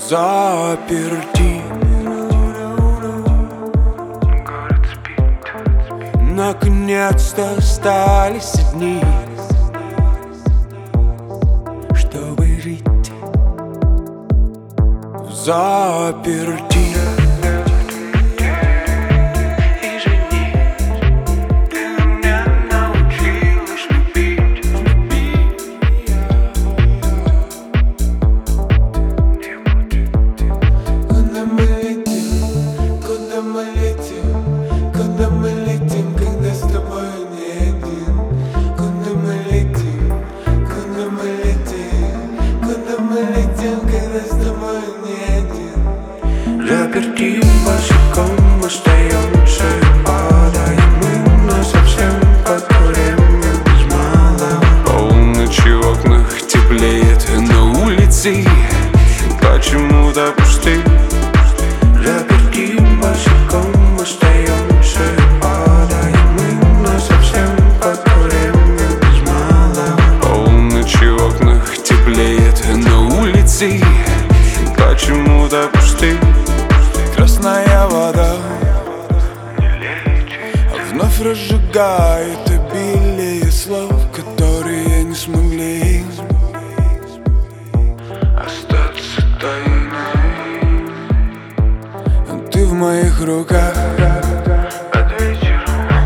заперти. Наконец-то остались одни, чтобы жить в заперти. Заперти босиком остаемся, падаем мы насовсем под время без малого. Полночи в окнах теплеет, на улице почему-то пусты. Заперти босиком остаемся, падаем мы насовсем под время без малого. Полночи в окнах теплеет, на улице почему-то пусты. Красная вода вновь разжигает обилие слов, которые не смогли остаться тайной. Ты в моих руках под вечер.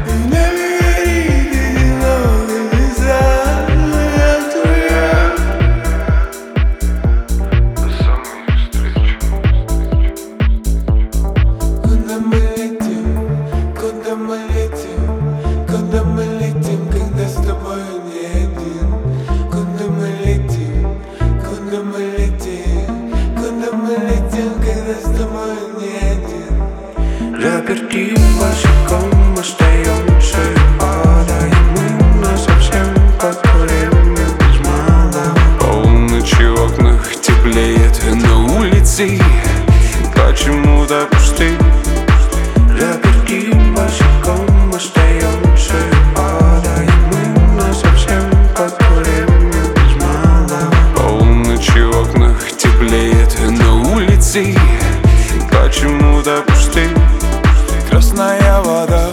Заперти босиком остаемся, падаем мы насовсем под время без малого. Полночи в окнах теплеет, на улице почему-то пусты. Заперти босиком остаемся, падаем мы насовсем под время без малого. Полночи в окнах теплеет, на улице почему-то пусты. Красная вода